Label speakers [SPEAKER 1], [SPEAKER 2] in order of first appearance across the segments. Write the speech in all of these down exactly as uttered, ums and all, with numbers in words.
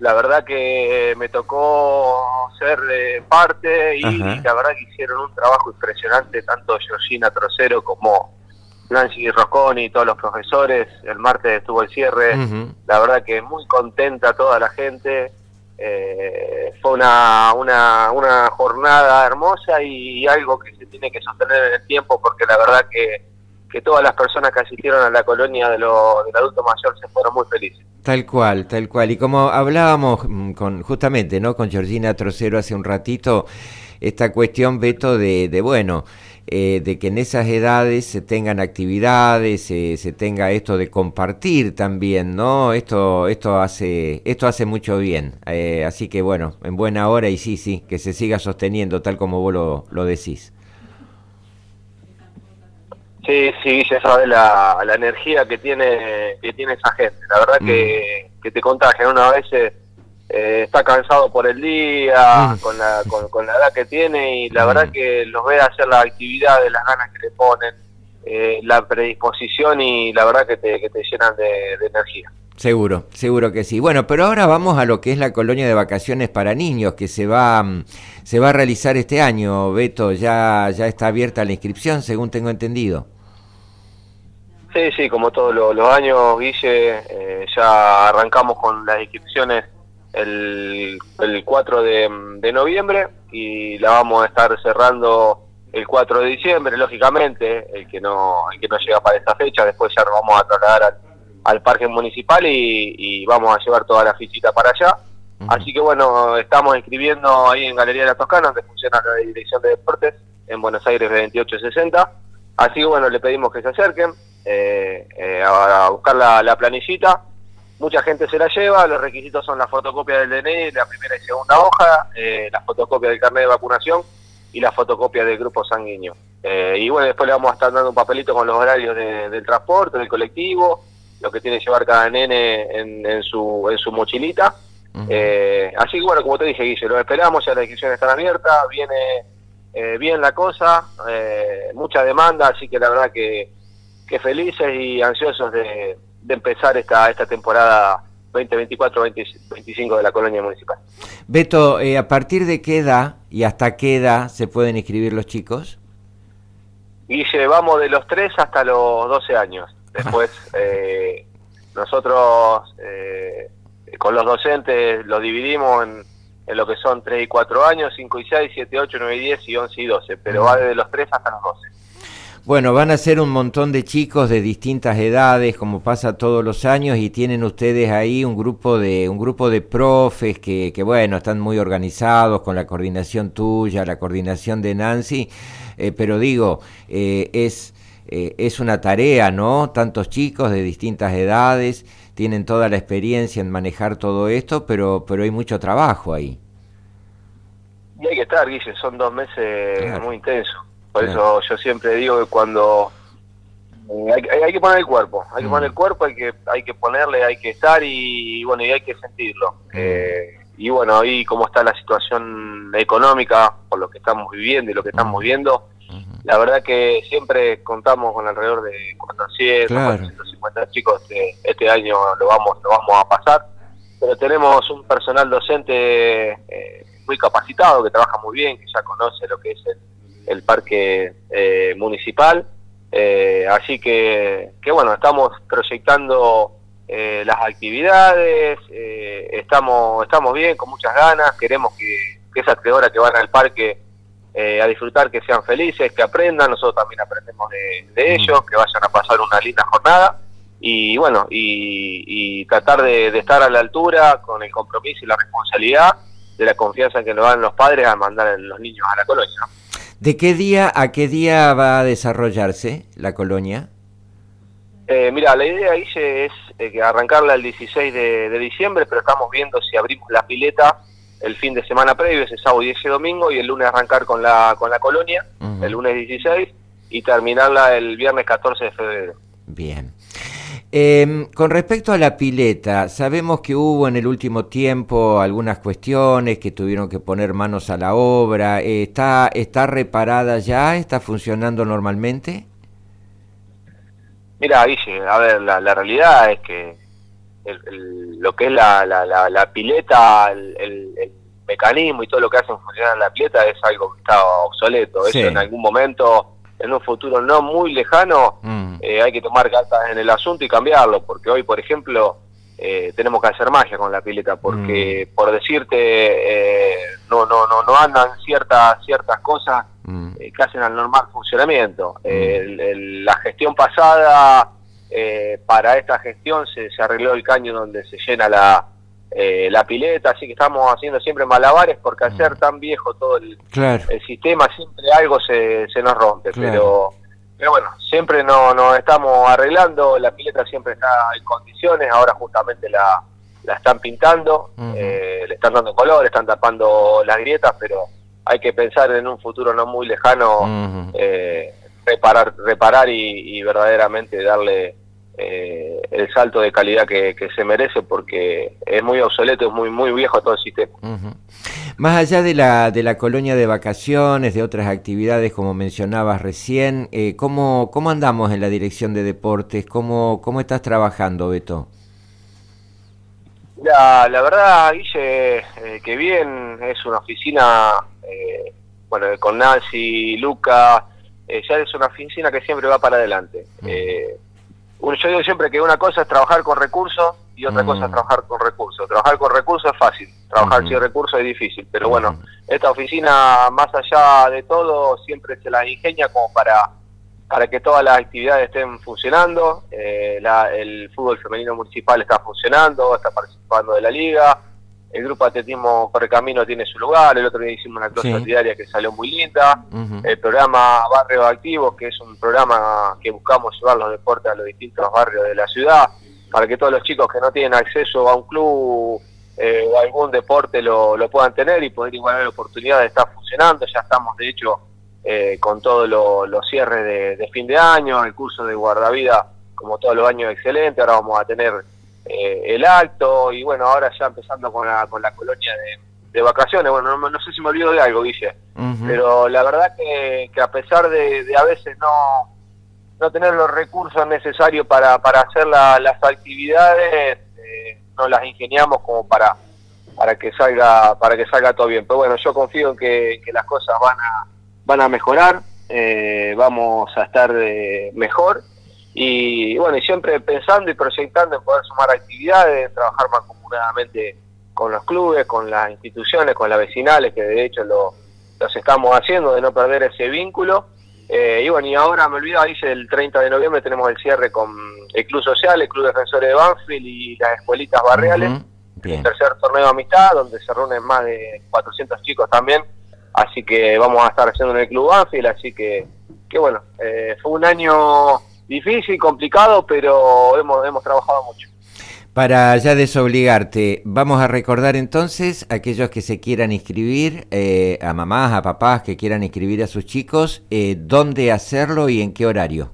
[SPEAKER 1] la verdad que me tocó ser eh, parte y Ajá. la verdad que hicieron un trabajo impresionante, tanto Georgina Trocero como Nancy Rosconi y todos los profesores. El martes estuvo el cierre, uh-huh. la verdad que muy contenta toda la gente. Eh, fue una, una, una jornada hermosa y algo que se tiene que sostener en el tiempo, porque la verdad que, que todas las personas que asistieron a la colonia de lo, del adulto mayor se fueron muy felices.
[SPEAKER 2] Tal cual, tal cual. Y como hablábamos con justamente, ¿no?, con Georgina Trocero hace un ratito, esta cuestión, Beto, de, de bueno, eh, de que en esas edades se tengan actividades, eh, se tenga esto de compartir también, ¿no? Esto, esto hace, esto hace mucho bien. Eh, así que bueno, en buena hora y sí, sí, que se siga sosteniendo tal como vos lo, lo decís.
[SPEAKER 1] Sí, sí, ya sabes la, la energía que tiene que tiene esa gente. La verdad mm. que, que te contagian. Una vez eh, está cansado por el día, mm. con, la, con, con la edad que tiene, y la mm. verdad que los ve hacer las actividades, las ganas que le ponen, eh, la predisposición, y la verdad que te, que te llenan de, de energía.
[SPEAKER 2] Seguro, seguro que sí. Bueno, pero ahora vamos a lo que es la colonia de vacaciones para niños que se va se va a realizar este año. Beto, ya ya está abierta la inscripción, según tengo entendido.
[SPEAKER 1] Sí, sí, como todos los, los años, Guille, eh, ya arrancamos con las inscripciones el, el cuatro de, de noviembre y la vamos a estar cerrando el cuatro de diciembre, lógicamente. El que no el que no llega para esta fecha, después ya nos vamos a trasladar al al parque municipal y, y vamos a llevar toda la fichita para allá. Uh-huh. Así que bueno, estamos inscribiendo ahí en Galería de la Toscana, donde funciona la Dirección de Deportes, en Buenos Aires veintiocho sesenta. Así que bueno, le pedimos que se acerquen eh, eh, a, a buscar la, la planillita. Mucha gente se la lleva. Los requisitos son la fotocopia del D N I, la primera y segunda hoja, eh, la fotocopia del carnet de vacunación y la fotocopia del grupo sanguíneo. Eh, y bueno, después le vamos a estar dando un papelito con los horarios de, del transporte, del colectivo, lo que tiene que llevar cada nene en, en su en su mochilita. Uh-huh. Eh, así que bueno, como te dije, Guille, lo esperamos, ya las inscripciones están abiertas, viene eh, bien la cosa, eh, mucha demanda, así que la verdad que, que felices y ansiosos de, de empezar esta esta temporada veinte veinticuatro veinte veinticinco de la colonia municipal.
[SPEAKER 2] Beto, eh, ¿a partir de qué edad y hasta qué edad se pueden inscribir los chicos?
[SPEAKER 1] Guille, vamos de los tres hasta los doce años. Después eh, nosotros eh, con los docentes lo dividimos en, en lo que son tres y cuatro años, cinco y seis, siete, ocho, nueve y diez y once y doce, pero va desde los tres hasta los doce.
[SPEAKER 2] Bueno, van a ser un montón de chicos de distintas edades, como pasa todos los años, y tienen ustedes ahí un grupo de un grupo de profes que, que bueno, están muy organizados con la coordinación tuya, la coordinación de Nancy, eh, pero digo, eh, es... Eh, es una tarea, ¿no? Tantos chicos de distintas edades tienen toda la experiencia en manejar todo esto, pero pero hay mucho trabajo ahí.
[SPEAKER 1] Y hay que estar, Guille, son dos meses claro. muy intensos. Por
[SPEAKER 2] claro.
[SPEAKER 1] eso yo siempre digo que cuando eh, hay, hay, hay que poner el cuerpo, hay que mm. poner el cuerpo, hay que hay que ponerle, hay que estar y, y bueno, y hay que sentirlo. Mm. Eh, y bueno, ahí como está la situación económica, por lo que estamos viviendo y lo que estamos mm. viendo, la verdad que siempre contamos con alrededor de cuatrocientos, claro. cuatrocientos cincuenta chicos. Este, este año lo vamos lo vamos a pasar, pero tenemos un personal docente eh, muy capacitado, que trabaja muy bien, que ya conoce lo que es el, el parque eh, municipal, eh, así que, que bueno, estamos proyectando eh, las actividades, eh, estamos estamos bien, con muchas ganas, queremos que, que esas tres horas que van al parque Eh, a disfrutar, que sean felices, que aprendan, nosotros también aprendemos de, de ellos, que vayan a pasar una linda jornada y bueno, y, y tratar de, de estar a la altura con el compromiso y la responsabilidad de la confianza que nos dan los padres al mandar a los niños a la colonia, ¿no?
[SPEAKER 2] ¿De qué día a qué día va a desarrollarse la colonia?
[SPEAKER 1] Eh, mira, la idea, Guille, es eh, arrancarla el dieciséis de, de diciembre, pero estamos viendo si abrimos la pileta el fin de semana previo, ese sábado y ese domingo, y el lunes arrancar con la con la colonia, uh-huh. el lunes dieciséis, y terminarla el viernes catorce de febrero.
[SPEAKER 2] Bien. Eh, con respecto a la pileta, sabemos que hubo en el último tiempo algunas cuestiones que tuvieron que poner manos a la obra. Eh, ¿Está está reparada ya? ¿Está funcionando normalmente?
[SPEAKER 1] Mira, Guille, a ver, la, la realidad es que el, el, lo que es la, la, la, la pileta, el, el, el mecanismo y todo lo que hace funcionar la pileta es algo que está obsoleto. Sí. Eso en algún momento, en un futuro no muy lejano, mm. eh, hay que tomar cartas en el asunto y cambiarlo, porque hoy, por ejemplo, eh, tenemos que hacer magia con la pileta, porque mm. por decirte, eh, no, no, no, no andan ciertas, ciertas cosas mm. eh, que hacen al normal funcionamiento. Mm. Eh, el, el, la gestión pasada, eh, para esta gestión se, se arregló el caño donde se llena la Eh, la pileta, así que estamos haciendo siempre malabares, porque al ser tan viejo todo el, claro. el sistema, siempre algo se, se nos rompe, claro. pero pero bueno, siempre nos no estamos arreglando, la pileta siempre está en condiciones, ahora justamente la, la están pintando, uh-huh. eh, le están dando color, están tapando las grietas, pero hay que pensar en un futuro no muy lejano, uh-huh. eh, reparar, reparar y, y verdaderamente darle Eh, el salto de calidad que, que se merece, porque es muy obsoleto, es muy muy viejo todo el sistema.
[SPEAKER 2] Uh-huh. Más allá de la de la colonia de vacaciones, de otras actividades como mencionabas recién, eh, ¿cómo, ¿cómo andamos en la dirección de deportes? ¿Cómo, cómo estás trabajando, Beto?
[SPEAKER 1] La, la verdad, Guille, eh, que bien, es una oficina, eh, bueno, con Nancy, Luca, eh, ya es una oficina que siempre va para adelante. Uh-huh. eh, Yo digo siempre que una cosa es trabajar con recursos y otra mm. cosa es trabajar con recursos. Trabajar con recursos es fácil, trabajar mm. sin recursos es difícil. Pero bueno, mm. esta oficina, más allá de todo, siempre se la ingenia como para, para que todas las actividades estén funcionando. Eh, la, el fútbol femenino municipal está funcionando, está participando de la liga. El grupo de atletismo Correcamino tiene su lugar. El otro día hicimos una clase sí. diaria que salió muy linda. Uh-huh. El programa Barrios Activos, que es un programa que buscamos llevar los deportes a los distintos barrios de la ciudad, para que todos los chicos que no tienen acceso a un club eh, o a algún deporte lo, lo puedan tener y poder igualar la oportunidad de estar funcionando. Ya estamos, de hecho, eh, con todos los lo cierres de, de fin de año, el curso de guardavida, como todos los años, excelente. Ahora vamos a tener Eh, el acto, y bueno, ahora ya empezando con la con la colonia de, de vacaciones. Bueno, no, no sé si me olvido de algo, Guille, uh-huh. pero la verdad que, que a pesar de, de a veces no no tener los recursos necesarios para, para hacer la, las actividades, eh, nos las ingeniamos como para para que salga para que salga todo bien. Pero bueno, yo confío en que, que las cosas van a van a mejorar, eh, vamos a estar eh, mejor. Y bueno, y siempre pensando y proyectando en poder sumar actividades, en trabajar mancomunadamente con los clubes, con las instituciones, con las vecinales, que de hecho lo, los estamos haciendo, de no perder ese vínculo. Eh, y bueno, y ahora me olvido, dice el treinta de noviembre tenemos el cierre con el Club Social, el Club Defensores de Banfield y las Escuelitas Barriales, uh-huh. el tercer torneo de amistad, donde se reúnen más de cuatrocientos chicos también, así que vamos a estar haciendo en el Club Banfield, así que, que bueno, eh, fue un año difícil, complicado, pero hemos, hemos trabajado mucho.
[SPEAKER 2] Para ya desobligarte, vamos a recordar entonces a aquellos que se quieran inscribir, eh, a mamás, a papás que quieran inscribir a sus chicos, eh, dónde hacerlo y en qué horario.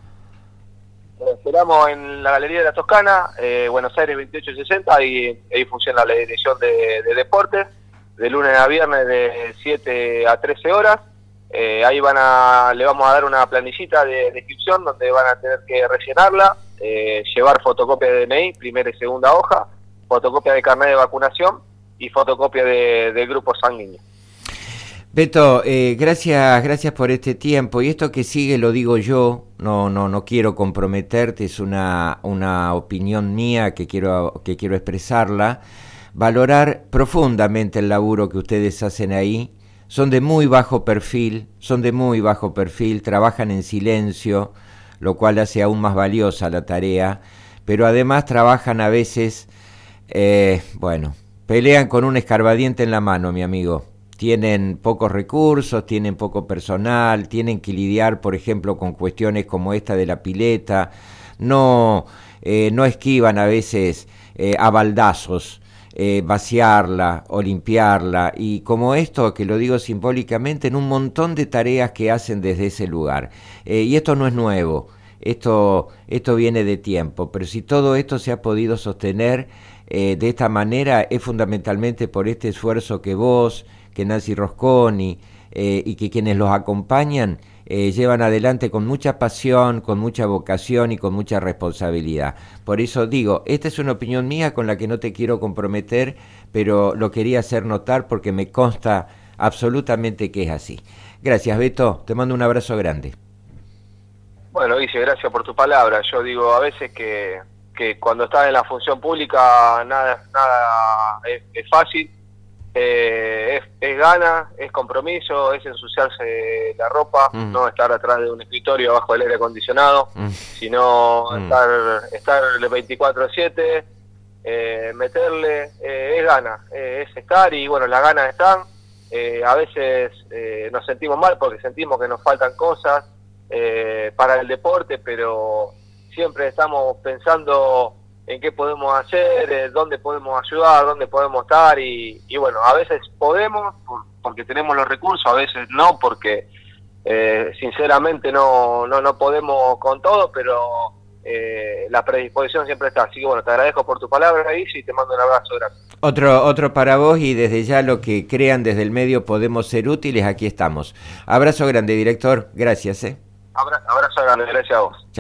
[SPEAKER 1] Lo esperamos en la Galería de la Toscana, eh, Buenos Aires veintiocho sesenta, y ahí funciona la dirección de, de deportes, de lunes a viernes de siete a trece horas. Eh, ahí van a, le vamos a dar una planillita de, de inscripción donde van a tener que rellenarla, eh, llevar fotocopia de D N I, primera y segunda hoja, fotocopia de carnet de vacunación y fotocopia de, de grupo sanguíneo.
[SPEAKER 2] Beto, eh, gracias, gracias por este tiempo. Y esto que sigue lo digo yo, no, no, no quiero comprometerte, es una, una opinión mía que quiero, que quiero expresarla. Valorar profundamente el laburo que ustedes hacen ahí. Son de muy bajo perfil, son de muy bajo perfil, trabajan en silencio, lo cual hace aún más valiosa la tarea, pero además trabajan a veces, eh, bueno, pelean con un escarbadiente en la mano, mi amigo. Tienen pocos recursos, tienen poco personal, tienen que lidiar, por ejemplo, con cuestiones como esta de la pileta, no, eh, no esquivan a veces eh, a baldazos. Eh, vaciarla o limpiarla, y como esto, que lo digo simbólicamente, en un montón de tareas que hacen desde ese lugar. Eh, y esto no es nuevo, esto, esto viene de tiempo, pero si todo esto se ha podido sostener eh, de esta manera, es fundamentalmente por este esfuerzo que vos, que Nancy Rosconi, eh, y que quienes los acompañan eh, llevan adelante con mucha pasión, con mucha vocación y con mucha responsabilidad. Por eso digo, esta es una opinión mía con la que no te quiero comprometer, pero lo quería hacer notar porque me consta absolutamente que es así. Gracias, Beto, te mando un abrazo grande.
[SPEAKER 1] Bueno, Guille, gracias por tu palabra. Yo digo a veces que, que cuando estás en la función pública nada, nada es, es fácil, eh, es, es gana, es compromiso, es ensuciarse la ropa, mm. no estar atrás de un escritorio bajo el aire acondicionado, mm. sino mm. estar, estar veinticuatro siete, eh, meterle, eh, es gana, eh, es estar y bueno, las ganas están. Eh, a veces eh, nos sentimos mal porque sentimos que nos faltan cosas eh, para el deporte, pero siempre estamos pensando en qué podemos hacer, eh, dónde podemos ayudar, dónde podemos estar y, y bueno, a veces podemos por, porque tenemos los recursos, a veces no porque eh, sinceramente no, no, no podemos con todo, pero eh, la predisposición siempre está. Así que bueno, te agradezco por tu palabra, Guille, y te mando un abrazo grande.
[SPEAKER 2] Otro, otro para vos y desde ya lo que crean desde el medio podemos ser útiles, aquí estamos. Abrazo grande, director, gracias. ¿eh?
[SPEAKER 1] Abra, abrazo grande, gracias a vos.